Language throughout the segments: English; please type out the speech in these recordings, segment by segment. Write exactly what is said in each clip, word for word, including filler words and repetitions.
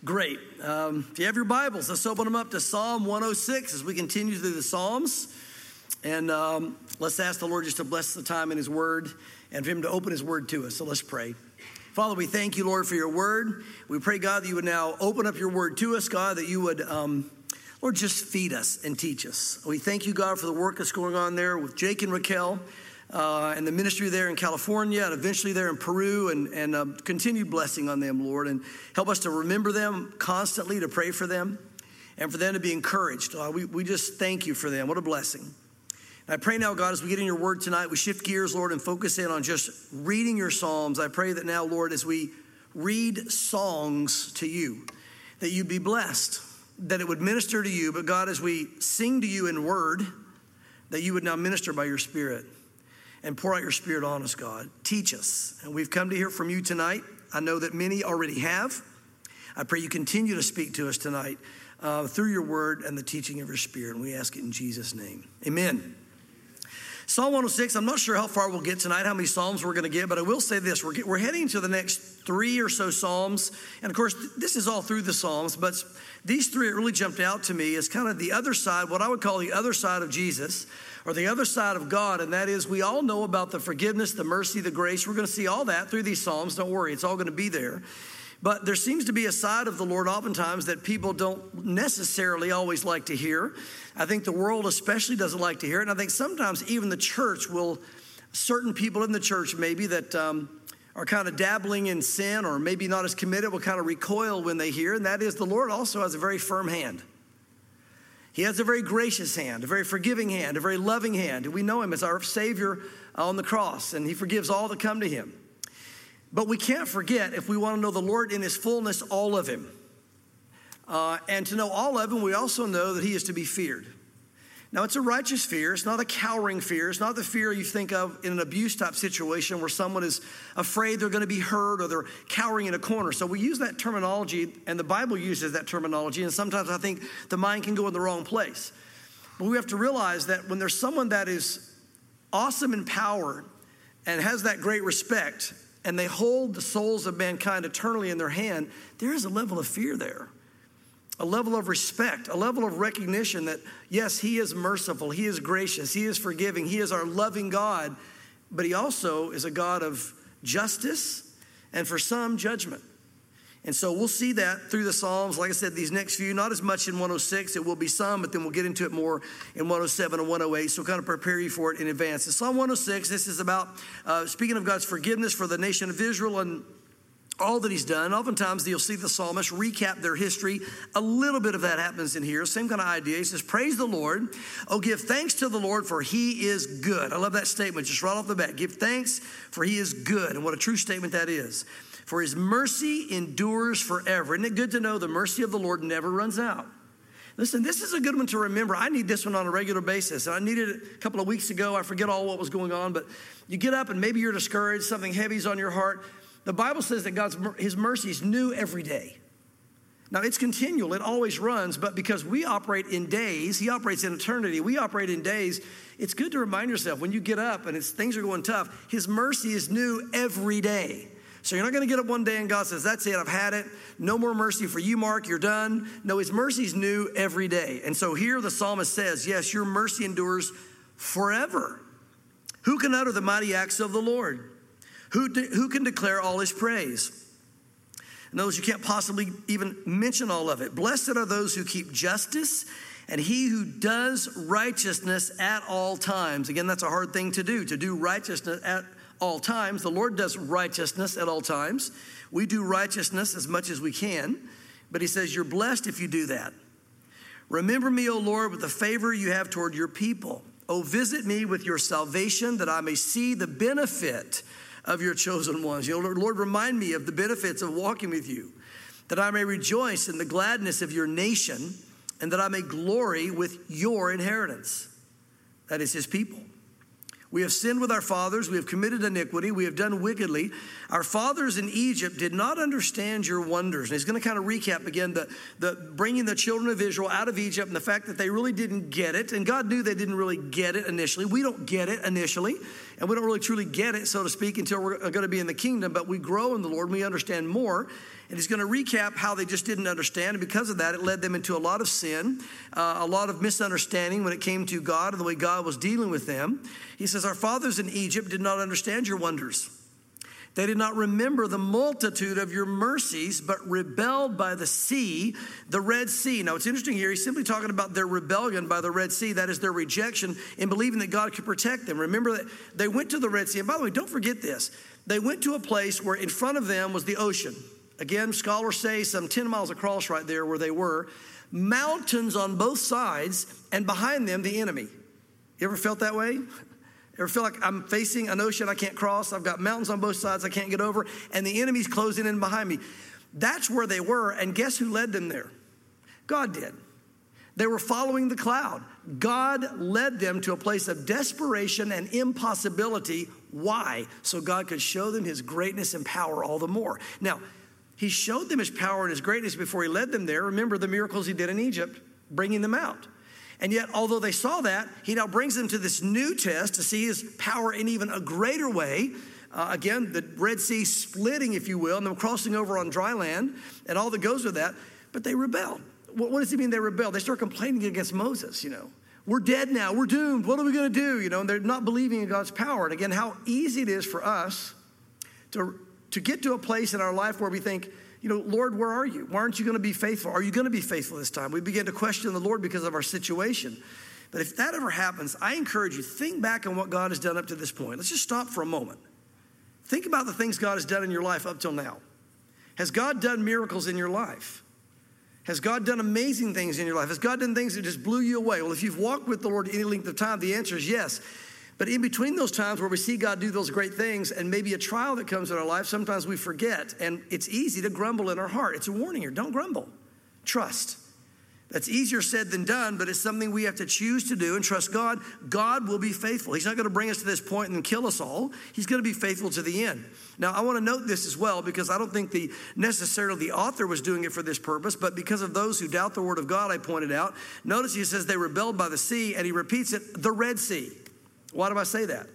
Great. Um, if you have your Bibles, let's open them up to Psalm one oh six as we continue through the Psalms. And um, let's ask the Lord just to bless the time in his word and for him to open his word to us. So let's pray. Father, we thank you, Lord, for your word. We pray, God, that you would now open up your word to us, God, that you would, um, Lord, just feed us and teach us. We thank you, God, for the work that's going on there with Jake and Raquel. Uh, and the ministry there in California and eventually there in Peru, and, and uh, continued blessing on them, Lord. And help us to remember them constantly, to pray for them, and for them to be encouraged. Uh, we, we just thank you for them. What a blessing. And I pray now, God, as we get in your word tonight, we shift gears, Lord, and focus in on just reading your Psalms. I pray that now, Lord, as we read songs to you, that you'd be blessed, that it would minister to you. But God, as we sing to you in word, that you would now minister by your Spirit. And pour out your Spirit on us, God. Teach us. And we've come to hear from you tonight. I know that many already have. I pray you continue to speak to us tonight uh, through your word and the teaching of your Spirit. And we ask it in Jesus' name. Amen. Psalm one oh six, I'm not sure how far we'll get tonight, how many Psalms we're going to get, but I will say this. We're, get, we're heading to the next three or so Psalms. And of course, this is all through the Psalms, but these three, it really jumped out to me as kind of the other side, what I would call the other side of Jesus, or the other side of God, and that is we all know about the forgiveness, the mercy, the grace. We're going to see all that through these Psalms. Don't worry, it's all going to be there. But there seems to be a side of the Lord oftentimes that people don't necessarily always like to hear. I think the world especially doesn't like to hear it, and I think sometimes even the church will, certain people in the church maybe that um, are kind of dabbling in sin or maybe not as committed will kind of recoil when they hear, and that is the Lord also has a very firm hand. He has a very gracious hand, a very forgiving hand, a very loving hand. And we know him as our Savior on the cross, and he forgives all that come to him. But we can't forget, if we want to know the Lord in his fullness, all of him. Uh, and to know all of him, we also know that he is to be feared. Now, it's a righteous fear. It's not a cowering fear. It's not the fear you think of in an abuse type situation where someone is afraid they're going to be hurt or they're cowering in a corner. So we use that terminology, and the Bible uses that terminology, and sometimes I think the mind can go in the wrong place. But we have to realize that when there's someone that is awesome in power and has that great respect, and they hold the souls of mankind eternally in their hand, there is a level of fear there. A level of respect, a level of recognition that, yes, he is merciful, he is gracious, he is forgiving, he is our loving God, but he also is a God of justice and for some judgment. And so we'll see that through the Psalms. Like I said, these next few, not as much in one oh six, it will be some, but then we'll get into it more in one oh seven and one oh eight, so kind of prepare you for it in advance. In Psalm one oh six, this is about, uh, speaking of God's forgiveness for the nation of Israel and all that he's done. Oftentimes you'll see the psalmist recap their history. A little bit of that happens in here. Same kind of idea. He says, praise the Lord. Oh, give thanks to the Lord, for he is good. I love that statement just right off the bat. Give thanks, for he is good. And what a true statement that is. For his mercy endures forever. Isn't it good to know the mercy of the Lord never runs out? Listen, this is a good one to remember. I need this one on a regular basis. I needed it a couple of weeks ago. I forget all what was going on, but you get up and maybe you're discouraged. Something heavy's on your heart. The Bible says that God's his mercy is new every day. Now, it's continual. It always runs. But because we operate in days, he operates in eternity. We operate in days. It's good to remind yourself when you get up and it's, things are going tough, his mercy is new every day. So you're not going to get up one day and God says, that's it, I've had it. No more mercy for you, Mark, you're done. No, his mercy is new every day. And so here the psalmist says, yes, your mercy endures forever. Who can utter the mighty acts of the Lord? Who, de- who can declare all his praise? In other words, you can't possibly even mention all of it. Blessed are those who keep justice, and he who does righteousness at all times. Again, that's a hard thing to do, to do righteousness at all times. The Lord does righteousness at all times. We do righteousness as much as we can, but he says, you're blessed if you do that. Remember me, O Lord, with the favor you have toward your people. O visit me with your salvation, that I may see the benefit of your chosen ones. You know, Lord, remind me of the benefits of walking with you, that I may rejoice in the gladness of your nation, and that I may glory with your inheritance. That is his people. We have sinned with our fathers. We have committed iniquity. We have done wickedly. Our fathers in Egypt did not understand your wonders. And he's going to kind of recap again the, the bringing the children of Israel out of Egypt and the fact that they really didn't get it. And God knew they didn't really get it initially. We don't get it initially. And we don't really truly get it, so to speak, until we're going to be in the kingdom. But we grow in the Lord and we understand more. And he's going to recap how they just didn't understand. And because of that, it led them into a lot of sin, uh, a lot of misunderstanding when it came to God and the way God was dealing with them. He says, our fathers in Egypt did not understand your wonders. They did not remember the multitude of your mercies, but rebelled by the sea, the Red Sea. Now, it's interesting here. He's simply talking about their rebellion by the Red Sea. That is their rejection in believing that God could protect them. Remember that they went to the Red Sea. And by the way, don't forget this. They went to a place where in front of them was the ocean. Again, scholars say some ten miles across right there where they were. Mountains on both sides, and behind them, the enemy. You ever felt that way? Ever feel like I'm facing an ocean I can't cross? I've got mountains on both sides I can't get over, and the enemy's closing in behind me. That's where they were, and guess who led them there? God did. They were following the cloud. God led them to a place of desperation and impossibility. Why? So God could show them his greatness and power all the more. Now, he showed them his power and his greatness before he led them there. Remember the miracles he did in Egypt, bringing them out. And yet, although they saw that, he now brings them to this new test to see his power in even a greater way. Uh, again, the Red Sea splitting, if you will, and them crossing over on dry land and all that goes with that. But they rebelled. What, what does it mean they rebelled? They start complaining against Moses, you know. We're dead now. We're doomed. What are we going to do? You know, and they're not believing in God's power. And again, how easy it is for us to, to get to a place in our life where we think, you know, Lord, where are you? Why aren't you going to be faithful? Are you going to be faithful this time? We begin to question the Lord because of our situation. But if that ever happens, I encourage you, think back on what God has done up to this point. Let's just stop for a moment. Think about the things God has done in your life up till now. Has God done miracles in your life? Has God done amazing things in your life? Has God done things that just blew you away? Well, if you've walked with the Lord any length of time, the answer is yes. But in between those times where we see God do those great things and maybe a trial that comes in our life, sometimes we forget. And it's easy to grumble in our heart. It's a warning here. Don't grumble. Trust. That's easier said than done, but it's something we have to choose to do and trust God. God will be faithful. He's not going to bring us to this point and kill us all. He's going to be faithful to the end. Now, I want to note this as well, because I don't think the necessarily the author was doing it for this purpose, but because of those who doubt the word of God, I pointed out. Notice he says they rebelled by the sea, and he repeats it, the Red Sea. Why do I say that?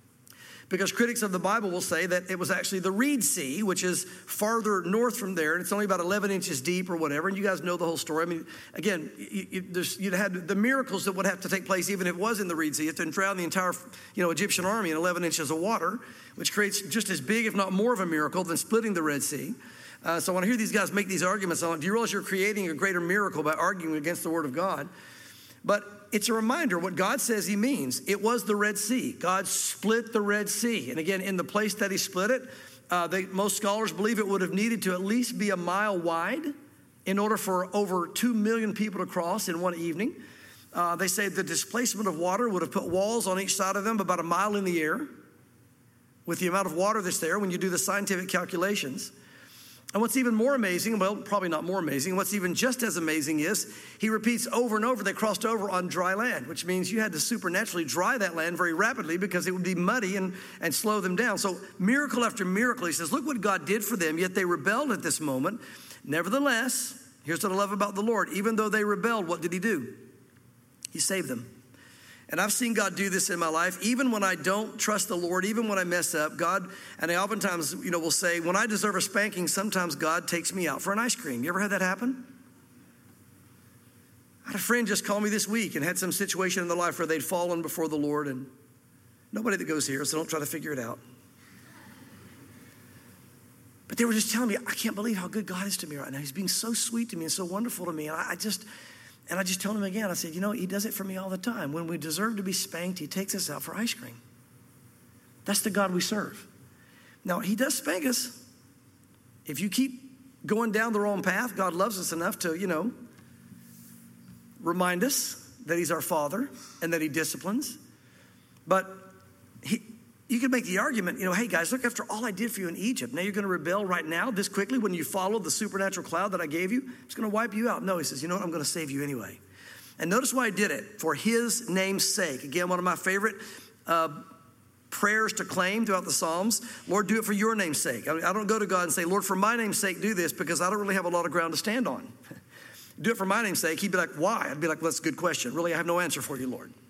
Because critics of the Bible will say that it was actually the Reed Sea, which is farther north from there, and it's only about eleven inches deep or whatever, and you guys know the whole story. I mean, again, you, you, you'd had the miracles that would have to take place even if it was in the Reed Sea. You have to drown the entire you know, Egyptian army in eleven inches of water, which creates just as big, if not more of a miracle than splitting the Red Sea. Uh, so when I hear these guys make these arguments, I'm like, do you realize you're creating a greater miracle by arguing against the word of God? But it's a reminder what God says he means. It was the Red Sea. God split the Red Sea. And again, in the place that he split it, uh, they, most scholars believe it would have needed to at least be a mile wide in order for over two million people to cross in one evening. Uh, they say the displacement of water would have put walls on each side of them about a mile in the air with the amount of water that's there when you do the scientific calculations. And what's even more amazing, well, probably not more amazing, what's even just as amazing is he repeats over and over they crossed over on dry land, which means you had to supernaturally dry that land very rapidly because it would be muddy and, and slow them down. So miracle after miracle, he says, look what God did for them, yet they rebelled at this moment. Nevertheless, here's what I love about the Lord. Even though they rebelled, what did he do? He saved them. And I've seen God do this in my life. Even when I don't trust the Lord, even when I mess up, God, and I oftentimes, you know, will say, when I deserve a spanking, sometimes God takes me out for an ice cream. You ever had that happen? I had a friend just call me this week and had some situation in their life where they'd fallen before the Lord, and nobody that goes here, so don't try to figure it out. But they were just telling me, I can't believe how good God is to me right now. He's being so sweet to me and so wonderful to me. And I, I just... And I just told him again, I said, you know, he does it for me all the time. When we deserve to be spanked, he takes us out for ice cream. That's the God we serve. Now, he does spank us. If you keep going down the wrong path, God loves us enough to, you know, remind us that he's our Father and that he disciplines. But he, you could make the argument, you know, hey, guys, look, after all I did for you in Egypt, now you're going to rebel right now this quickly when you follow the supernatural cloud that I gave you? It's going to wipe you out. No, he says, you know what? I'm going to save you anyway. And notice why I did it. For his name's sake. Again, one of my favorite uh, prayers to claim throughout the Psalms. Lord, do it for your name's sake. I, mean, I don't go to God and say, Lord, for my name's sake, do this, because I don't really have a lot of ground to stand on. Do it for my name's sake. He'd be like, why? I'd be like, well, that's a good question. Really, I have no answer for you, Lord.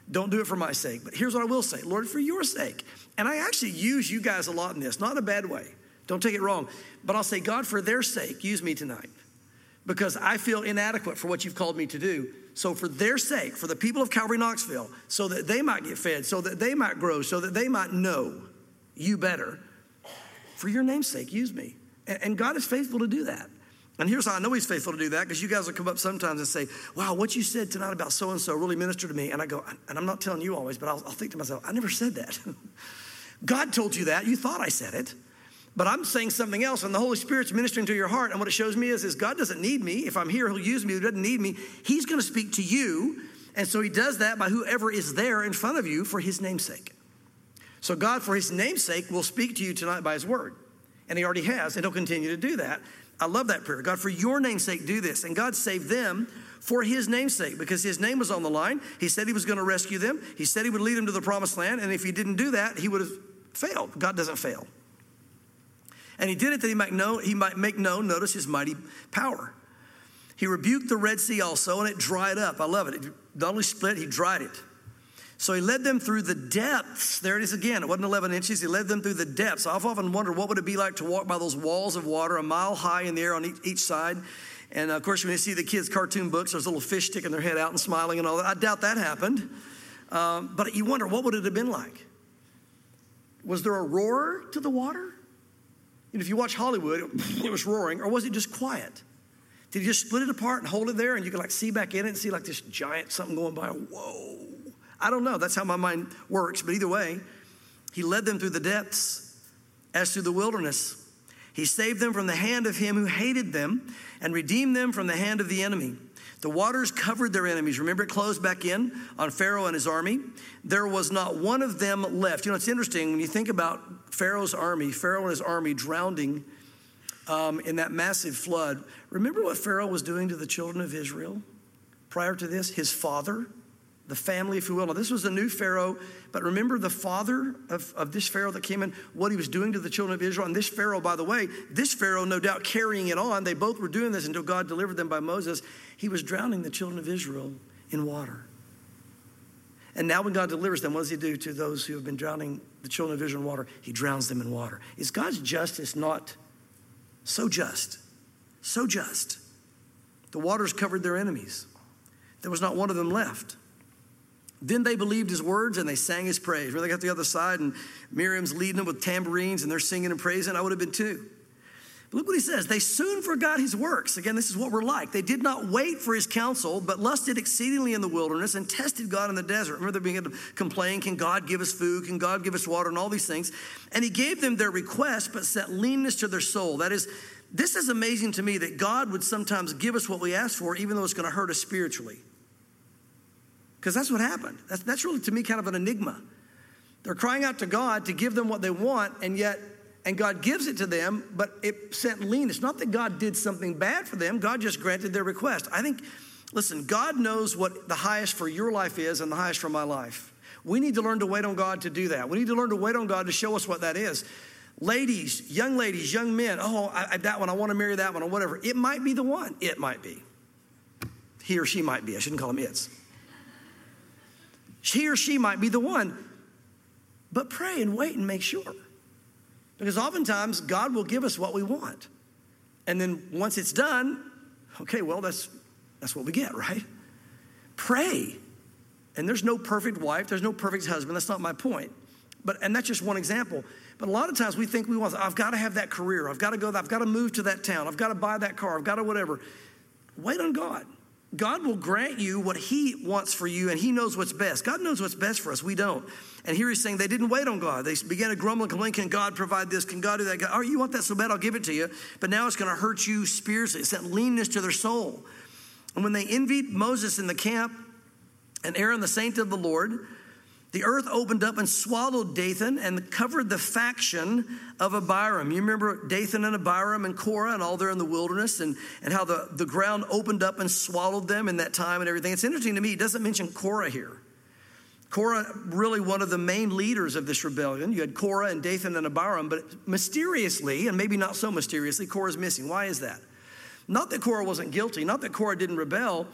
Don't do it for my sake. But here's what I will say. Lord, for your sake. And I actually use you guys a lot in this, not in a bad way. Don't take it wrong. But I'll say, God, for their sake, use me tonight. Because I feel inadequate for what you've called me to do. So for their sake, for the people of Calvary Knoxville, so that they might get fed, so that they might grow, so that they might know you better, for your name's sake, use me. And God is faithful to do that. And here's how I know he's faithful to do that, because you guys will come up sometimes and say, wow, what you said tonight about so-and-so really ministered to me. And I go, and I'm not telling you always, but I'll, I'll think to myself, I never said that. God told you that. You thought I said it. But I'm saying something else, and the Holy Spirit's ministering to your heart. And what it shows me is, is God doesn't need me. If I'm here, he'll use me. He doesn't need me. He's going to speak to you. And so he does that by whoever is there in front of you for his name's sake. So God, for his name's sake, will speak to you tonight by his word. And he already has, and he'll continue to do that. I love that prayer. God, for your name's sake, do this. And God saved them for his name's sake, because his name was on the line. He said he was going to rescue them. He said he would lead them to the promised land. And if he didn't do that, he would have failed. God doesn't fail. And he did it that he might know, he might make known, notice, his mighty power. He rebuked the Red Sea also, and it dried up. I love it. It not only split, he dried it. So he led them through the depths. There it is again. It wasn't eleven inches. He led them through the depths. I've often wondered what would it be like to walk by those walls of water a mile high in the air on each, each side. And of course, when you see the kids' cartoon books, there's little fish sticking their head out and smiling and all that. I doubt that happened. Um, but you wonder, what would it have been like? Was there a roar to the water? And if you watch Hollywood, it, it was roaring. Or was it just quiet? Did he just split it apart and hold it there, and you could like see back in it and see like this giant something going by? Whoa. I don't know. That's how my mind works. But either way, he led them through the depths as through the wilderness. He saved them from the hand of him who hated them and redeemed them from the hand of the enemy. The waters covered their enemies. Remember, it closed back in on Pharaoh and his army. There was not one of them left. You know, it's interesting when you think about Pharaoh's army, Pharaoh and his army drowning um, in that massive flood. Remember what Pharaoh was doing to the children of Israel prior to this? His father, the family, if you will. Now, this was a new Pharaoh, but remember the father of, of this Pharaoh that came in, what he was doing to the children of Israel. And this Pharaoh, by the way, this Pharaoh, no doubt carrying it on. They both were doing this until God delivered them by Moses. He was drowning the children of Israel in water. And now when God delivers them, what does he do to those who have been drowning the children of Israel in water? He drowns them in water. Is God's justice not so just? So just. The waters covered their enemies. There was not one of them left. Then they believed his words and they sang his praise. Remember, they got to the other side and Miriam's leading them with tambourines and they're singing and praising. I would have been too. But look what he says. They soon forgot his works. Again, this is what we're like. They did not wait for his counsel, but lusted exceedingly in the wilderness and tested God in the desert. Remember, they're beginning to complain, can God give us food? Can God give us water? And all these things. And he gave them their request, but set leanness to their soul. That is, this is amazing to me that God would sometimes give us what we ask for, even though it's going to hurt us spiritually. Because that's what happened. That's, that's really, to me, kind of an enigma. They're crying out to God to give them what they want, and yet, and God gives it to them, but it sent leanness. Not that God did something bad for them. God just granted their request. I think, listen, God knows what the highest for your life is and the highest for my life. We need to learn to wait on God to do that. We need to learn to wait on God to show us what that is. Ladies, young ladies, young men, oh, I, I, that one, I want to marry that one or whatever. It might be the one. It might be. He or she might be. I shouldn't call them it's. He or she might be the one. But pray and wait and make sure. Because oftentimes God will give us what we want. And then once it's done, okay, well, that's that's what we get, right? Pray. And there's no perfect wife. There's no perfect husband. That's not my point. But and that's just one example. But a lot of times we think we want, I've got to have that career. I've got to go, I've got to move to that town. I've got to buy that car. I've got to whatever. Wait on God. God will grant you what he wants for you, and he knows what's best. God knows what's best for us. We don't. And here he's saying they didn't wait on God. They began to grumble and complain. Can God provide this? Can God do that? God, oh, you want that so bad? I'll give it to you. But now it's going to hurt you spiritually. It's that leanness to their soul. And when they envied Moses in the camp and Aaron, the saint of the Lord, the earth opened up and swallowed Dathan and covered the faction of Abiram. You remember Dathan and Abiram and Korah and all there in the wilderness and, and how the, the ground opened up and swallowed them in that time and everything. It's interesting to me, it doesn't mention Korah here. Korah, really one of the main leaders of this rebellion. You had Korah and Dathan and Abiram, but mysteriously, and maybe not so mysteriously, Korah's missing. Why is that? Not that Korah wasn't guilty, not that Korah didn't rebel,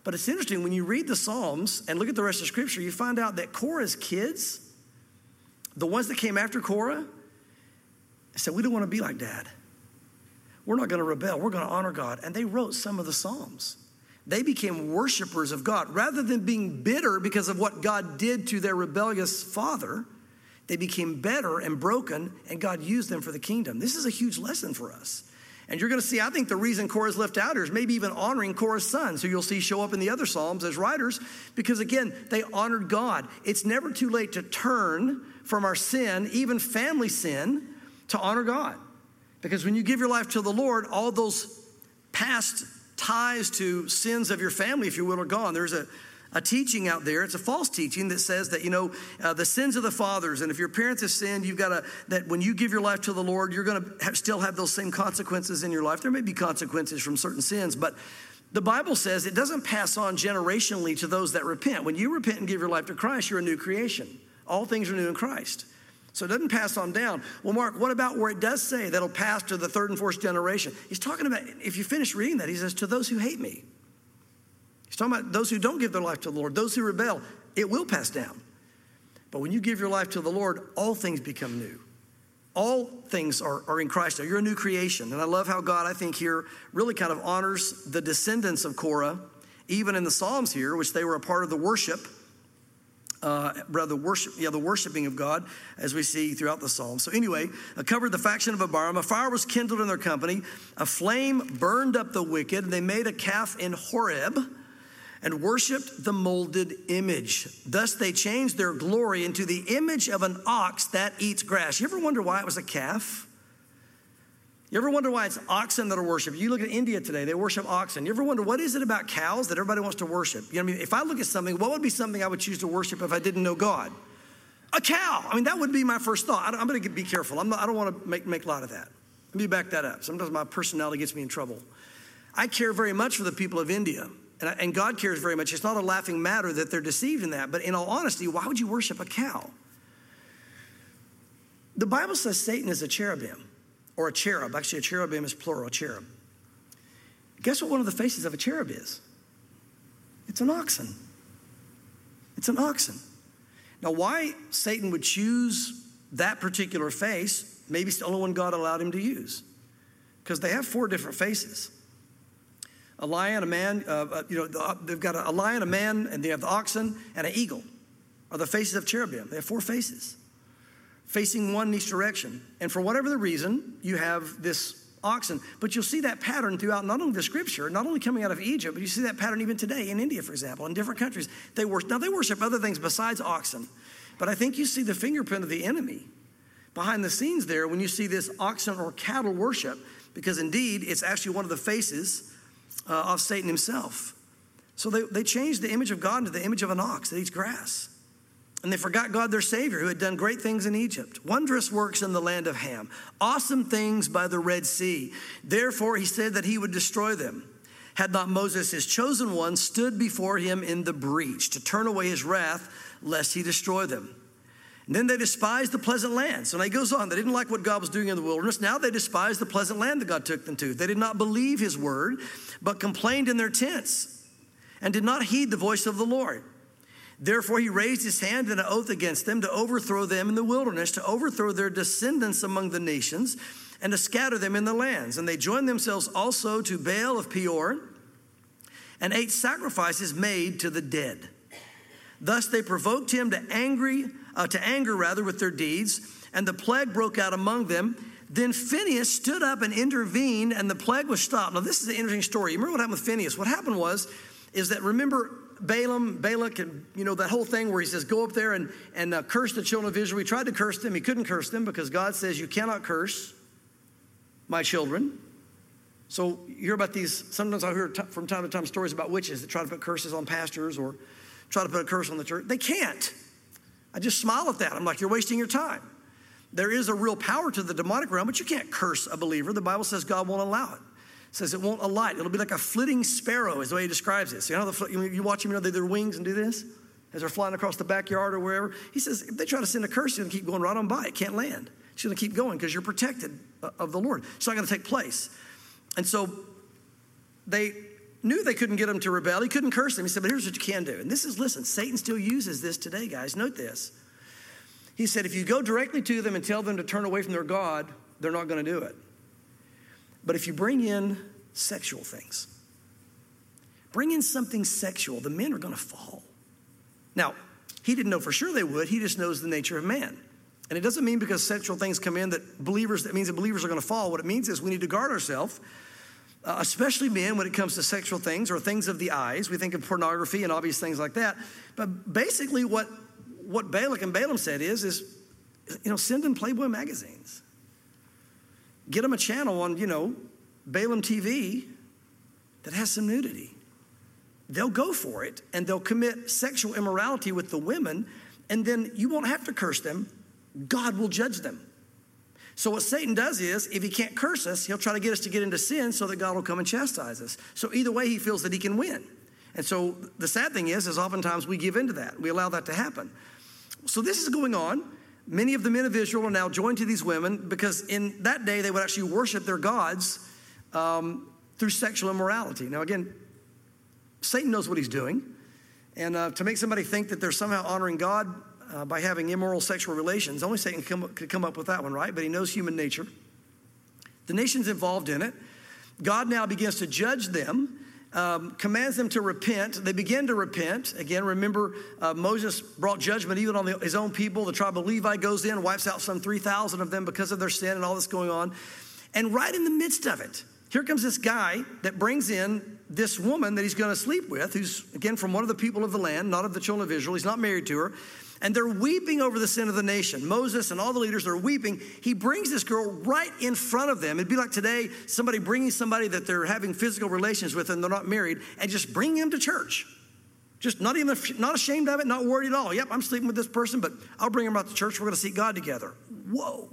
But it's interesting, when you read the Psalms and look at the rest of Scripture, you find out that Korah's kids, the ones that came after Korah, said, we don't want to be like Dad. We're not going to rebel. We're going to honor God. And they wrote some of the Psalms. They became worshipers of God. Rather than being bitter because of what God did to their rebellious father, they became better and broken, and God used them for the kingdom. This is a huge lesson for us. And you're going to see, I think the reason Korah's left out here is maybe even honoring Korah's sons, who you'll see show up in the other Psalms as writers, because again, they honored God. It's never too late to turn from our sin, even family sin, to honor God. Because when you give your life to the Lord, all those past ties to sins of your family, if you will, are gone. There's a A teaching out there, it's a false teaching that says that, you know, uh, the sins of the fathers, and if your parents have sinned, you've got to, that when you give your life to the Lord, you're going to have, still have those same consequences in your life. There may be consequences from certain sins, but the Bible says it doesn't pass on generationally to those that repent. When you repent and give your life to Christ, you're a new creation. All things are new in Christ. So it doesn't pass on down. Well, Mark, what about where it does say that'll pass to the third and fourth generation? He's talking about, if you finish reading that, he says, to those who hate me. He's talking about those who don't give their life to the Lord, those who rebel. It will pass down. But when you give your life to the Lord, all things become new. All things are, are in Christ now. You're a new creation. And I love how God, I think here, really kind of honors the descendants of Korah, even in the Psalms here, which they were a part of the worship, uh, rather worship, yeah, the worshiping of God, as we see throughout the Psalms. So anyway, I covered the faction of Abiram. A fire was kindled in their company. A flame burned up the wicked. And they made a calf in Horeb and worshiped the molded image. Thus they changed their glory into the image of an ox that eats grass. You ever wonder why it was a calf? You ever wonder why it's oxen that are worshiped? You look at India today, they worship oxen. You ever wonder what is it about cows that everybody wants to worship? You know what I mean? If I look at something, what would be something I would choose to worship if I didn't know God? A cow. I mean, that would be my first thought. I'm going to be careful. I'm not, I don't want to make, make light of that. Let me back that up. Sometimes my personality gets me in trouble. I care very much for the people of India. And, and God cares very much. It's not a laughing matter that they're deceived in that. But in all honesty, why would you worship a cow? The Bible says Satan is a cherubim or a cherub. Actually, a cherubim is plural, a cherub. Guess what one of the faces of a cherub is? It's an oxen. It's an oxen. Now, why Satan would choose that particular face, maybe it's the only one God allowed him to use. Because they have four different faces. A lion, a man, uh, you know, they've got a, a lion, a man, and they have the oxen and an eagle are the faces of cherubim. They have four faces, facing one in each direction. And for whatever the reason, you have this oxen. But you'll see that pattern throughout not only the scripture, not only coming out of Egypt, but you see that pattern even today in India, for example, in different countries. They worship, now they worship other things besides oxen. But I think you see the fingerprint of the enemy behind the scenes there when you see this oxen or cattle worship, because indeed it's actually one of the faces Uh, of Satan himself. So they, they changed the image of God into the image of an ox that eats grass. And they forgot God, their Savior, who had done great things in Egypt. Wondrous works in the land of Ham. Awesome things by the Red Sea. Therefore, he said that he would destroy them. Had not Moses, his chosen one, stood before him in the breach to turn away his wrath, lest he destroy them. And then they despised the pleasant land. So now he goes on. They didn't like what God was doing in the wilderness. Now they despised the pleasant land that God took them to. They did not believe his word, but complained in their tents and did not heed the voice of the Lord. Therefore he raised his hand in an oath against them to overthrow them in the wilderness, to overthrow their descendants among the nations, and to scatter them in the lands. And they joined themselves also to Baal of Peor and ate sacrifices made to the dead. Thus they provoked him to angry, uh, to anger rather with their deeds, and the plague broke out among them. Then Phinehas stood up and intervened, and the plague was stopped. Now this is an interesting story. You remember what happened with Phinehas? What happened was, is that remember Balaam, Balak, and you know that whole thing where he says, go up there and, and uh, curse the children of Israel. He tried to curse them. He couldn't curse them because God says, you cannot curse my children. So you hear about these, sometimes I hear t- from time to time stories about witches that try to put curses on pastors or try to put a curse on the church. They can't. I just smile at that. I'm like, you're wasting your time. There is a real power to the demonic realm, but you can't curse a believer. The Bible says God won't allow it. It says it won't alight. It'll be like a flitting sparrow is the way he describes it. So you know, the, you watch them, you know, they do their wings and do this as they're flying across the backyard or wherever. He says, if they try to send a curse, you're going to keep going right on by. It can't land. It's going to keep going because you're protected of the Lord. It's not going to take place. And so they knew they couldn't get him to rebel. He couldn't curse them. He said, but here's what you can do. And this is, listen, Satan still uses this today, guys. Note this. He said, if you go directly to them and tell them to turn away from their God, they're not going to do it. But if you bring in sexual things, bring in something sexual, the men are going to fall. Now, he didn't know for sure they would. He just knows the nature of man. And it doesn't mean because sexual things come in that believers, that means that believers are going to fall. What it means is we need to guard ourselves, uh, especially men, when it comes to sexual things or things of the eyes. We think of pornography and obvious things like that. But basically what, what Balak and Balaam said is, is, you know, send them Playboy magazines. Get them a channel on, you know, Balaam T V that has some nudity. They'll go for it, and they'll commit sexual immorality with the women, and then you won't have to curse them. God will judge them. So what Satan does is, if he can't curse us, he'll try to get us to get into sin so that God will come and chastise us. So either way, he feels that he can win. And so the sad thing is, is oftentimes we give into that. We allow that to happen. So this is going on. Many of the men of Israel are now joined to these women because in that day, they would actually worship their gods um, through sexual immorality. Now again, Satan knows what he's doing. And uh, to make somebody think that they're somehow honoring God uh, by having immoral sexual relations, only Satan could come, could come up with that one, right? But he knows human nature. The nation's involved in it. God now begins to judge them, um, commands them to repent. They begin to repent. Again, remember, uh, Moses brought judgment even on the, his own people. The tribe of Levi goes in, wipes out some three thousand of them because of their sin and all this going on. And right in the midst of it, here comes this guy that brings in this woman that he's going to sleep with, who's, again, from one of the people of the land, not of the children of Israel. He's not married to her. And they're weeping over the sin of the nation. Moses and all the leaders are weeping. He brings this girl right in front of them. It'd be like today, somebody bringing somebody that they're having physical relations with and they're not married, and just bringing them to church. Just not even, not ashamed of it, not worried at all. Yep, I'm sleeping with this person, but I'll bring them out to church. We're going to seek God together. Whoa.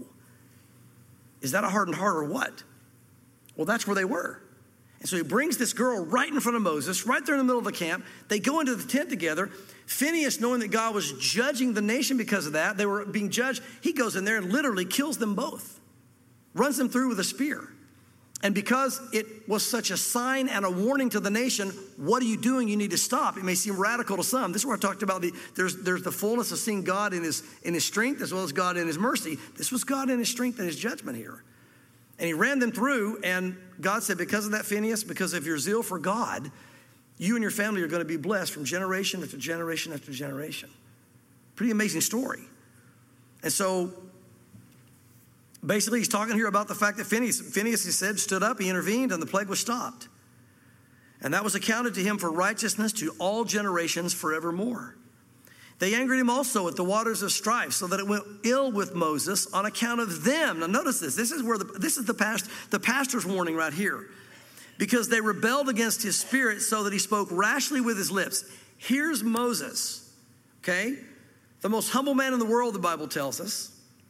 Is that a hardened heart or what? Well, that's where they were. And so he brings this girl right in front of Moses, right there in the middle of the camp. They go into the tent together. Phinehas, knowing that God was judging the nation because of that, they were being judged, he goes in there and literally kills them both, runs them through with a spear. And because it was such a sign and a warning to the nation, what are you doing? You need to stop. It may seem radical to some. This is where I talked about the, there's, there's the fullness of seeing God in his, in his strength as well as God in his mercy. This was God in his strength and his judgment here. And he ran them through, and God said, because of that, Phinehas, because of your zeal for God, you and your family are going to be blessed from generation after generation after generation. Pretty amazing story. And so basically he's talking here about the fact that Phinehas, Phinehas, he said, stood up, he intervened, and the plague was stopped. And that was accounted to him for righteousness to all generations forevermore. They angered him also at the waters of strife, so that it went ill with Moses on account of them. Now notice this. This is where the, this is the past, the pastor's warning right here. Because they rebelled against his spirit so that he spoke rashly with his lips. Here's Moses, okay? The most humble man in the world, the Bible tells us.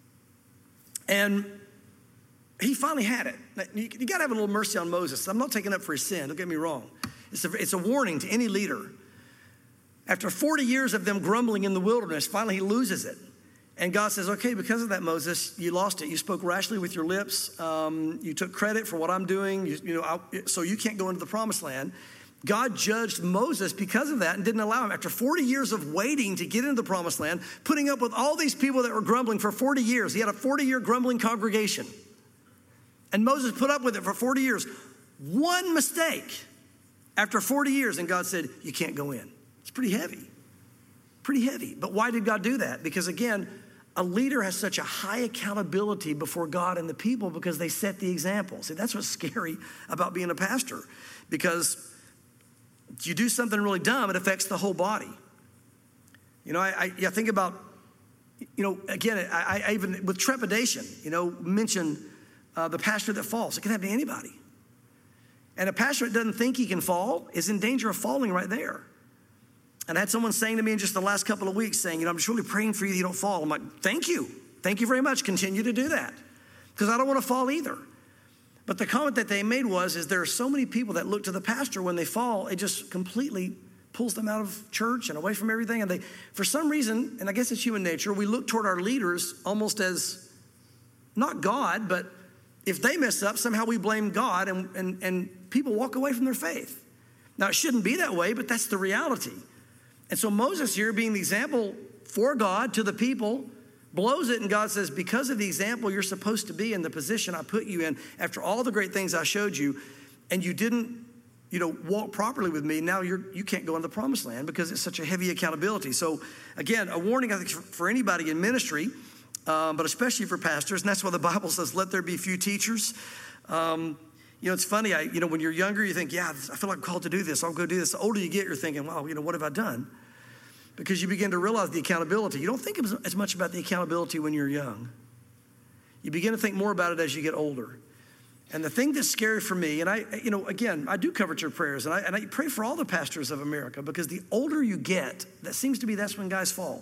And he finally had it. Now, you, you got to have a little mercy on Moses. I'm not taking up for his sin. Don't get me wrong. It's a, it's a warning to any leader. After forty years of them grumbling in the wilderness, finally he loses it. And God says, okay, because of that, Moses, you lost it. You spoke rashly with your lips. Um, you took credit for what I'm doing. You, you know, I, so you can't go into the promised land. God judged Moses because of that and didn't allow him. After forty years of waiting to get into the promised land, putting up with all these people that were grumbling for forty years. He had a forty-year grumbling congregation. And Moses put up with it for forty years. One mistake after forty years, and God said, you can't go in. It's pretty heavy. Pretty heavy. But why did God do that? Because again, a leader has such a high accountability before God and the people because they set the example. See, that's what's scary about being a pastor. Because you do something really dumb, it affects the whole body. You know, I, I, I think about, you know, again, I, I even, with trepidation, you know, mention uh, the pastor that falls. It can happen to anybody. And a pastor that doesn't think he can fall is in danger of falling right there. And I had someone saying to me in just the last couple of weeks saying, you know, I'm just really praying for you that you don't fall. I'm like, thank you. Thank you very much. Continue to do that. Because I don't want to fall either. But the comment that they made was, is there are so many people that look to the pastor when they fall, it just completely pulls them out of church and away from everything. And they, for some reason, and I guess it's human nature, we look toward our leaders almost as not God, but if they mess up, somehow we blame God and, and, and people walk away from their faith. Now, it shouldn't be that way, but that's the reality. And so Moses here, being the example for God to the people, blows it, and God says, because of the example you're supposed to be in, the position I put you in, after all the great things I showed you, and you didn't, you know, walk properly with me, now you're, you can't go into the promised land because it's such a heavy accountability. So again, a warning, I think, for anybody in ministry, um, but especially for pastors, and that's why the Bible says, let there be few teachers. Um, you know, it's funny, I, you know, when you're younger, you think, yeah, I feel like I'm called to do this, I'll go do this. The older you get, you're thinking, well, you know, what have I done? Because you begin to realize the accountability. You don't think as much about the accountability when you're young. You begin to think more about it as you get older. And the thing that's scary for me, and I, you know, again, I do covet your prayers, and I, and I pray for all the pastors of America, because the older you get, that seems to be that's when guys fall.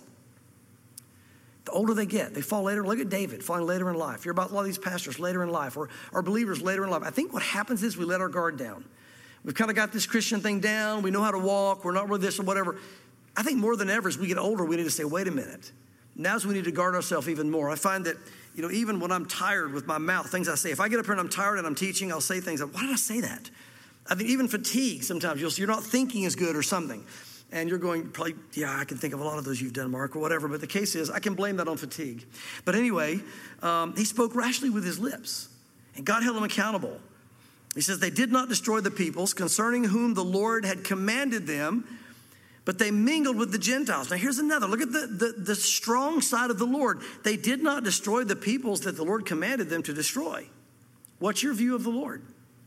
The older they get, they fall later. Look at David falling later in life. You're about a lot of these pastors later in life, or, or believers later in life. I think what happens is we let our guard down. We've kind of got this Christian thing down. We know how to walk. We're not really this or whatever. I think more than ever, as we get older, we need to say, wait a minute. Now's when we need to guard ourselves even more. I find that, you know, even when I'm tired with my mouth, things I say, if I get up here and I'm tired and I'm teaching, I'll say things like, why did I say that? I think even fatigue sometimes, you'll, you're not thinking as good or something. And you're going, probably, yeah, I can think of a lot of those you've done, Mark, or whatever. But the case is, I can blame that on fatigue. But anyway, um, he spoke rashly with his lips, and God held him accountable. He says, they did not destroy the peoples concerning whom the Lord had commanded them, but they mingled with the Gentiles. Now, here's another. Look at the, the, the strong side of the Lord. They did not destroy the peoples that the Lord commanded them to destroy. What's your view of the Lord?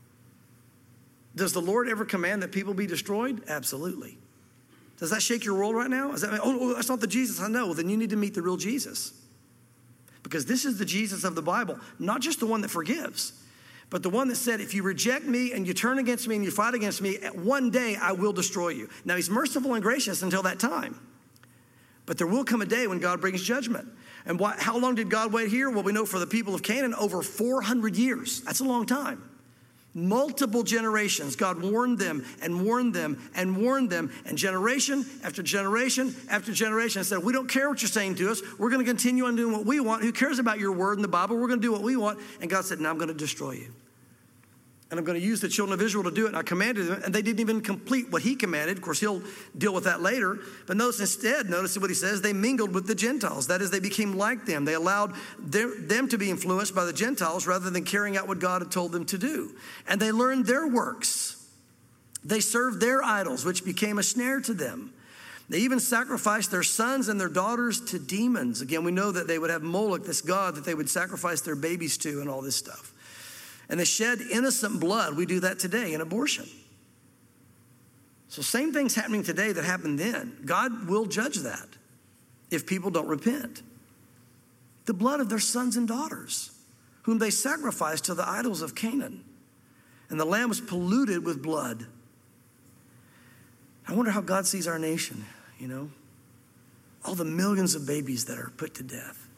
Does the Lord ever command that people be destroyed? Absolutely. Does that shake your world right now? Is that, oh, oh, that's not the Jesus I know. Well, then you need to meet the real Jesus. Because this is the Jesus of the Bible, not just the one that forgives, but the one that said, if you reject me and you turn against me and you fight against me, one day I will destroy you. Now, he's merciful and gracious until that time. But there will come a day when God brings judgment. And why, how long did God wait here? Well, we know for the people of Canaan, over four hundred years. That's a long time. Multiple generations, God warned them and warned them and warned them. And generation after generation after generation said, we don't care what you're saying to us. We're going to continue on doing what we want. Who cares about your word in the Bible? We're going to do what we want. And God said, now I'm going to destroy you. And I'm going to use the children of Israel to do it. And I commanded them, and they didn't even complete what he commanded. Of course, he'll deal with that later. But notice instead, notice what he says, they mingled with the Gentiles. That is, they became like them. They allowed their, them to be influenced by the Gentiles rather than carrying out what God had told them to do. And they learned their works. They served their idols, which became a snare to them. They even sacrificed their sons and their daughters to demons. Again, we know that they would have Moloch, this god that they would sacrifice their babies to and all this stuff. And they shed innocent blood. We do that today in abortion. So same thing's happening today that happened then. God will judge that if people don't repent. The blood of their sons and daughters, whom they sacrificed to the idols of Canaan. And the land was polluted with blood. I wonder how God sees our nation, you know. All the millions of babies that are put to death.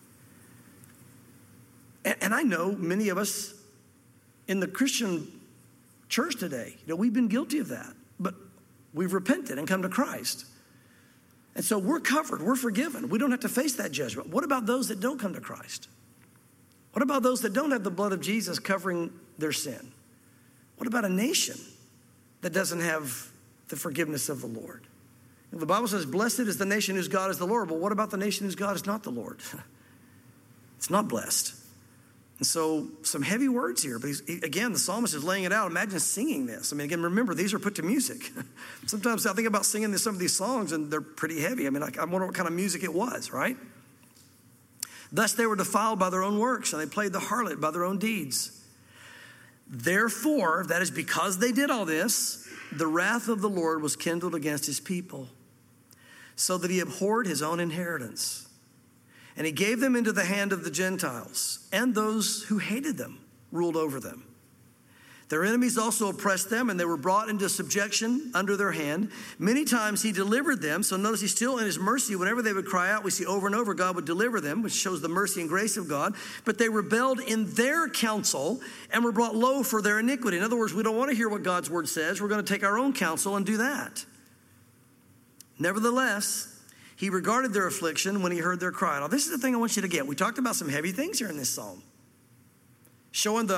And, and I know many of us in the Christian church today, you know, we've been guilty of that, but we've repented and come to Christ. And so we're covered, we're forgiven. We don't have to face that judgment. What about those that don't come to Christ? What about those that don't have the blood of Jesus covering their sin? What about a nation that doesn't have the forgiveness of the Lord? The Bible says, blessed is the nation whose God is the Lord. But what about the nation whose God is not the Lord? It's not blessed. And so some heavy words here, but he's, he, again, the psalmist is laying it out. Imagine singing this. I mean, again, remember, these are put to music. Sometimes I think about singing this, some of these songs, and they're pretty heavy. I mean, I, I wonder what kind of music it was, right? Thus they were defiled by their own works, and they played the harlot by their own deeds. Therefore, that is because they did all this, the wrath of the Lord was kindled against his people, so that he abhorred his own inheritance. And he gave them into the hand of the Gentiles, and those who hated them ruled over them. Their enemies also oppressed them, and they were brought into subjection under their hand. Many times he delivered them. So notice he's still in his mercy. Whenever they would cry out, we see over and over God would deliver them, which shows the mercy and grace of God. But they rebelled in their counsel and were brought low for their iniquity. In other words, we don't want to hear what God's word says. We're going to take our own counsel and do that. Nevertheless, he regarded their affliction when he heard their cry. Now, this is the thing I want you to get. We talked about some heavy things here in this psalm, showing the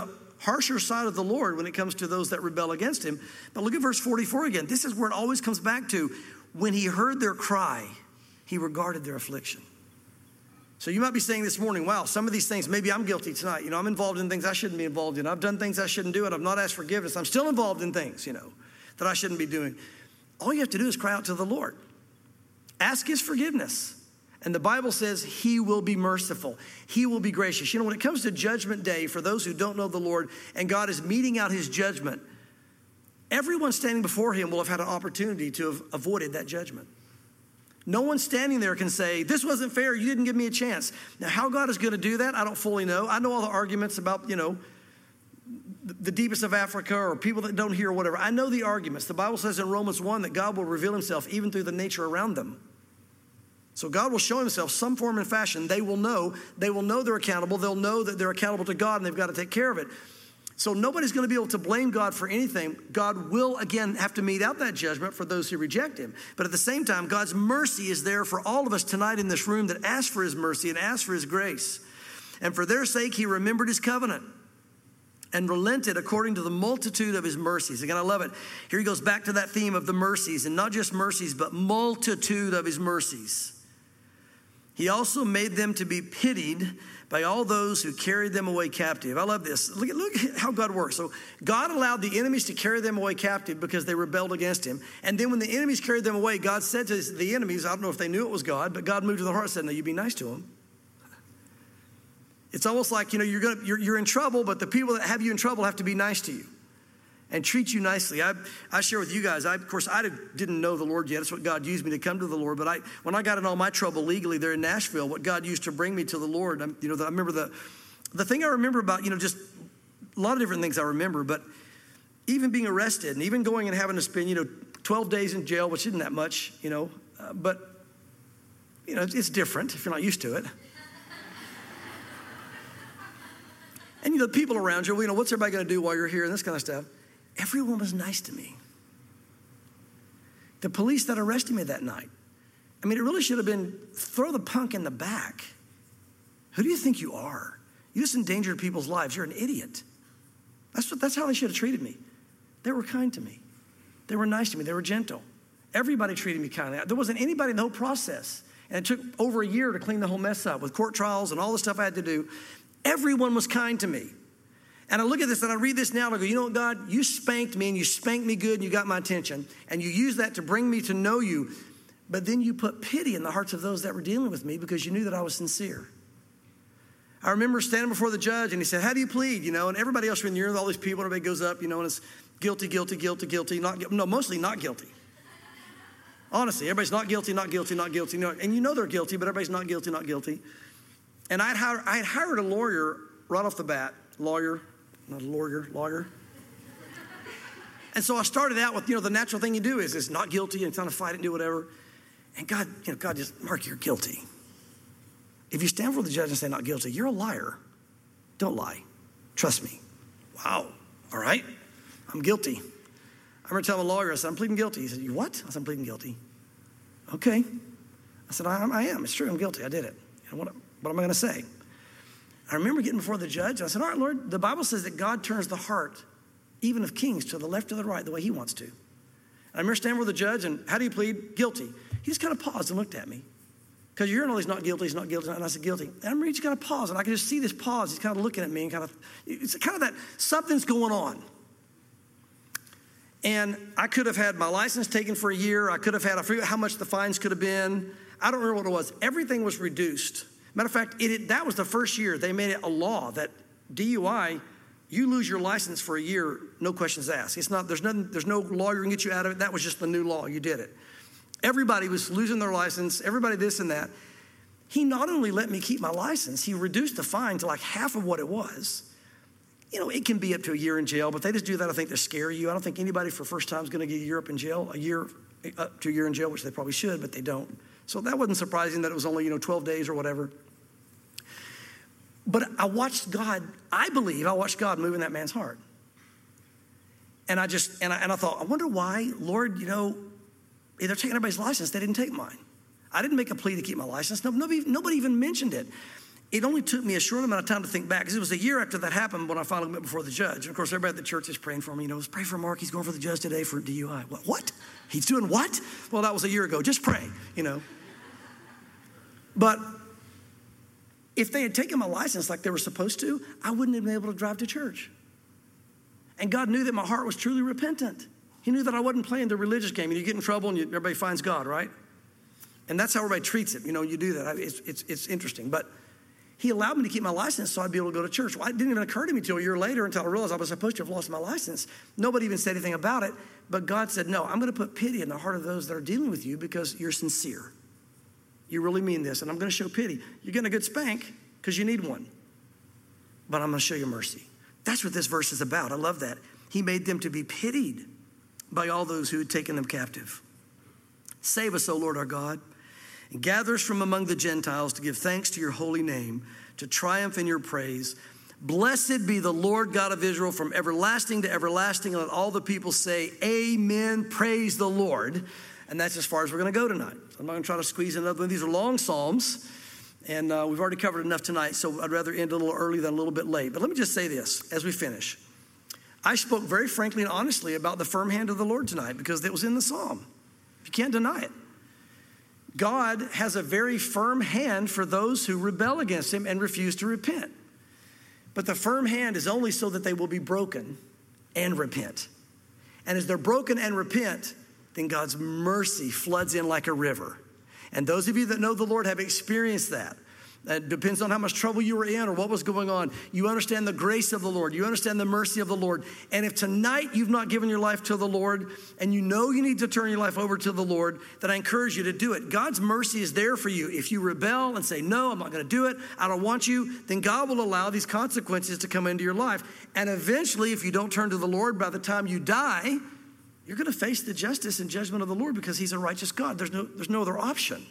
harsher side of the Lord when it comes to those that rebel against him. But look at verse forty-four again. This is where it always comes back to. When he heard their cry, he regarded their affliction. So you might be saying this morning, wow, some of these things, maybe I'm guilty tonight. You know, I'm involved in things I shouldn't be involved in. I've done things I shouldn't do, and I've not asked forgiveness. I'm still involved in things, you know, that I shouldn't be doing. All you have to do is cry out to the Lord. Ask his forgiveness. And the Bible says he will be merciful. He will be gracious. You know, when it comes to judgment day, for those who don't know the Lord, and God is meting out his judgment, everyone standing before him will have had an opportunity to have avoided that judgment. No one standing there can say, this wasn't fair, you didn't give me a chance. Now, how God is going to do that, I don't fully know. I know all the arguments about, you know, the deepest of Africa or people that don't hear or whatever. I know the arguments. The Bible says in Romans one that God will reveal himself even through the nature around them. So God will show himself some form and fashion. They will know. They will know they're accountable. They'll know that they're accountable to God and they've got to take care of it. So nobody's going to be able to blame God for anything. God will, again, have to mete out that judgment for those who reject him. But at the same time, God's mercy is there for all of us tonight in this room that ask for his mercy and ask for his grace. And for their sake, he remembered his covenant and relented according to the multitude of his mercies. Again, I love it. Here he goes back to that theme of the mercies, and not just mercies, but multitude of his mercies. He also made them to be pitied by all those who carried them away captive. I love this. Look at, look at how God works. So God allowed the enemies to carry them away captive because they rebelled against him. And then when the enemies carried them away, God said to the enemies, I don't know if they knew it was God, but God moved to their heart and said, no, you be nice to them. It's almost like, you know, you're, gonna, you're, you're in trouble, but the people that have you in trouble have to be nice to you and treat you nicely. I, I share with you guys, I, of course, I didn't know the Lord yet. That's what God used me to come to the Lord. But I, when I got in all my trouble legally there in Nashville, what God used to bring me to the Lord, I, you know, I remember the, the thing I remember about, you know, just a lot of different things I remember, but even being arrested and even going and having to spend, you know, twelve days in jail, which isn't that much, you know, uh, but, you know, it's, it's different if you're not used to it. And, you know, people around you, well, you know, what's everybody going to do while you're here and this kind of stuff. Everyone was nice to me. The police that arrested me that night, I mean, it really should have been throw the punk in the back. Who do you think you are? You just endangered people's lives. You're an idiot. That's what, that's how they should have treated me. They were kind to me. They were nice to me. They were gentle. Everybody treated me kindly. There wasn't anybody in the whole process. And it took over a year to clean the whole mess up with court trials and all the stuff I had to do. Everyone was kind to me. And I look at this and I read this now and I go, you know what, God, you spanked me and you spanked me good and you got my attention. And you used that to bring me to know you. But then you put pity in the hearts of those that were dealing with me because you knew that I was sincere. I remember standing before the judge and he said, how do you plead? You know, and everybody else in the room, all these people, everybody goes up, you know, and it's guilty, guilty, guilty, guilty, not guilty. No, mostly not guilty. Honestly, everybody's not guilty, not guilty, not guilty. No, and you know they're guilty, but everybody's not guilty, not guilty. And I'd hired, I'd hired a lawyer right off the bat, lawyer, not a lawyer, lawyer. And so I started out with, you know, the natural thing you do is, is not guilty and trying to fight it and do whatever. And God, you know, God just, Mark, you're guilty. If you stand before the judge and say not guilty, you're a liar. Don't lie. Trust me. Wow. All right. I'm guilty. I remember telling the lawyer, I said, I'm pleading guilty. He said, you what? I said, I'm pleading guilty. Okay. I said, I, I am. It's true. I'm guilty. I did it. You know, what, what am I going to say? I remember getting before the judge. And I said, all right, Lord, the Bible says that God turns the heart, even of kings, to the left or the right, the way he wants to. And I remember standing before the judge, and how do you plead? Guilty. He just kind of paused and looked at me. Because you're hearing all he's not guilty, he's not guilty. And I said, guilty. And I remember he just kind of paused, and I could just see this pause. He's kind of looking at me and kind of, it's kind of that something's going on. And I could have had my license taken for a year. I could have had, I forget how much the fines could have been. I don't remember what it was. Everything was reduced. Matter of fact, it, it, that was the first year they made it a law that D U I, you lose your license for a year, no questions asked. It's not, there's nothing, there's no lawyer can get you out of it. That was just the new law. You did it. Everybody was losing their license, everybody this and that. He not only let me keep my license, he reduced the fine to like half of what it was. You know, it can be up to a year in jail, but they just do that, I think, to scare you. I don't think anybody for first time is going to get a year up in jail, a year, up to a year in jail, which they probably should, but they don't. So that wasn't surprising that it was only, you know, twelve days or whatever. But I watched God, I believe, I watched God move in that man's heart. And I just, and I, and I thought, I wonder why, Lord, you know, they're taking everybody's license, they didn't take mine. I didn't make a plea to keep my license. No, nobody, nobody even mentioned it. it only took me a short amount of time to think back, because it was a year after that happened when I finally went before the judge. And of course, everybody at the church is praying for me. You know, let's pray for Mark. He's going for the judge today for D U I. What? What? He's doing what? Well, that was a year ago. Just pray, you know. But if they had taken my license like they were supposed to, I wouldn't have been able to drive to church. And God knew that my heart was truly repentant. He knew that I wasn't playing the religious game. And you get in trouble and you, everybody finds God, right? And that's how everybody treats it. You know, you do that. It's, it's, it's interesting. But he allowed me to keep my license so I'd be able to go to church. Well, it didn't even occur to me until a year later, until I realized I was supposed to have lost my license. Nobody even said anything about it. But God said, no, I'm going to put pity in the heart of those that are dealing with you because you're sincere. You really mean this, and I'm going to show pity. You're getting a good spank because you need one. But I'm going to show you mercy. That's what this verse is about. I love that. He made them to be pitied by all those who had taken them captive. Save us, O Lord our God, and gather us from among the Gentiles to give thanks to your holy name, to triumph in your praise. Blessed be the Lord God of Israel from everlasting to everlasting. And let all the people say, amen, praise the Lord. And that's as far as we're going to go tonight. I'm not going to try to squeeze in another one. These are long Psalms, and uh, we've already covered enough tonight, so I'd rather end a little early than a little bit late. But let me just say this as we finish. I spoke very frankly and honestly about the firm hand of the Lord tonight because it was in the Psalm. You can't deny it. God has a very firm hand for those who rebel against him and refuse to repent. But the firm hand is only so that they will be broken and repent. And as they're broken and repent, then God's mercy floods in like a river. And those of you that know the Lord have experienced that. It depends on how much trouble you were in or what was going on. You understand the grace of the Lord. You understand the mercy of the Lord. And if tonight you've not given your life to the Lord and you know you need to turn your life over to the Lord, then I encourage you to do it. God's mercy is there for you. If you rebel and say, no, I'm not going to do it, I don't want you, then God will allow these consequences to come into your life. And eventually, if you don't turn to the Lord, by the time you die, you're going to face the justice and judgment of the Lord because he's a righteous God. There's no, there's no other option.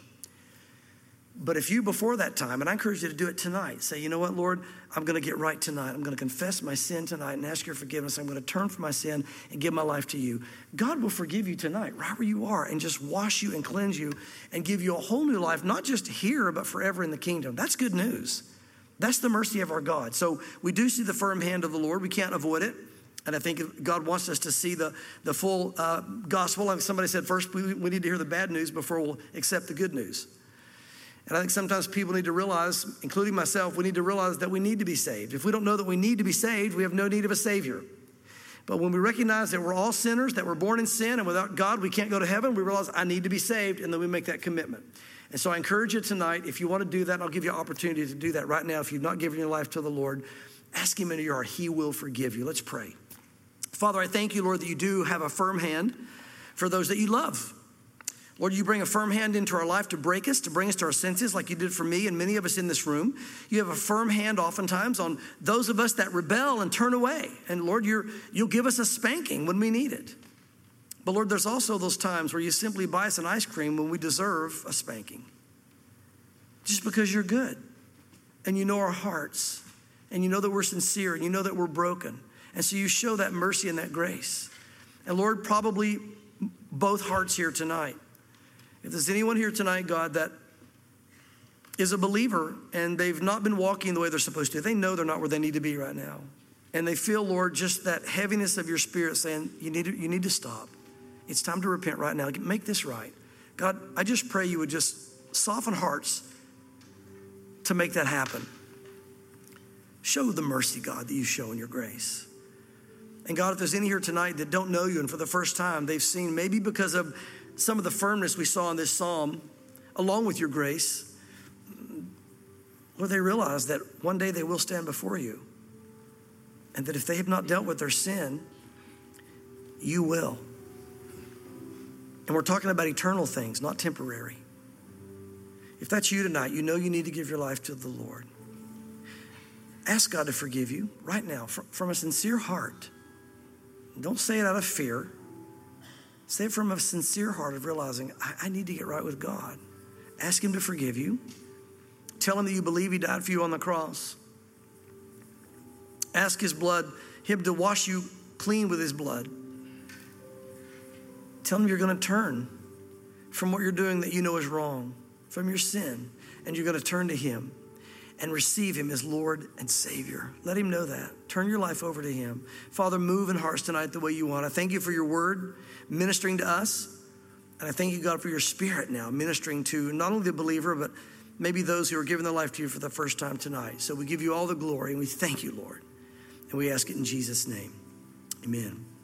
But if you, before that time, and I encourage you to do it tonight, say, you know what, Lord, I'm going to get right tonight. I'm going to confess my sin tonight and ask your forgiveness. I'm going to turn from my sin and give my life to you. God will forgive you tonight, right where you are, and just wash you and cleanse you and give you a whole new life, not just here, but forever in the kingdom. That's good news. That's the mercy of our God. So we do see the firm hand of the Lord. We can't avoid it. And I think God wants us to see the, the full uh, gospel. Like somebody said, first we, we need to hear the bad news before we'll accept the good news. And I think sometimes people need to realize, including myself, we need to realize that we need to be saved. If we don't know that we need to be saved, we have no need of a Savior. But when we recognize that we're all sinners, that we're born in sin, and without God we can't go to heaven, we realize I need to be saved, and then we make that commitment. And so I encourage you tonight, if you want to do that, I'll give you an opportunity to do that right now. If you've not given your life to the Lord, ask him into your heart. He will forgive you. Let's pray. Father, I thank you, Lord, that you do have a firm hand for those that you love. Lord, you bring a firm hand into our life to break us, to bring us to our senses like you did for me and many of us in this room. You have a firm hand oftentimes on those of us that rebel and turn away. And Lord, you're, you'll give us a spanking when we need it. But Lord, there's also those times where you simply buy us an ice cream when we deserve a spanking. Just because you're good and you know our hearts and you know that we're sincere and you know that we're broken. And so you show that mercy and that grace. And Lord, probably both hearts here tonight. If there's anyone here tonight, God, that is a believer and they've not been walking the way they're supposed to, they know they're not where they need to be right now. And they feel, Lord, just that heaviness of your spirit saying, you need to, you need to stop. It's time to repent right now. Make this right. God, I just pray you would just soften hearts to make that happen. Show the mercy, God, that you show in your grace. And God, if there's any here tonight that don't know you and for the first time they've seen, maybe because of some of the firmness we saw in this psalm, along with your grace, Lord, they realize that one day they will stand before you. And that if they have not dealt with their sin, you will. And we're talking about eternal things, not temporary. If that's you tonight, you know you need to give your life to the Lord. Ask God to forgive you right now from a sincere heart. Don't say it out of fear. Say it from a sincere heart of realizing, I, I need to get right with God. Ask him to forgive you. Tell him that you believe he died for you on the cross. Ask his blood, him to wash you clean with his blood. Tell him you're going to turn from what you're doing that you know is wrong, from your sin, and you're going to turn to him. and receive him as Lord and Savior. Let him know that. Turn your life over to him. Father, move in hearts tonight the way you want. I thank you for your word ministering to us. And I thank you, God, for your spirit now ministering to not only the believer, but maybe those who are giving their life to you for the first time tonight. So we give you all the glory and we thank you, Lord. And we ask it in Jesus' name. Amen.